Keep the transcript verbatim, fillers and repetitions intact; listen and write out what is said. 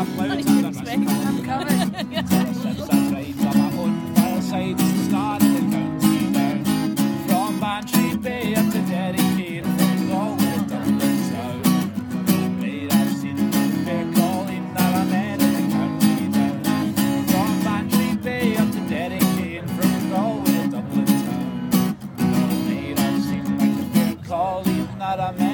I'm coming. From Bantry Bay up to Derry, from Galway to Dublin Town. Made I've seen the bear calling that I'm in the county down. From Bantry Bay up to Derry, from Galway to Dublin Town. Made I've seen like the bear calling that I'm in.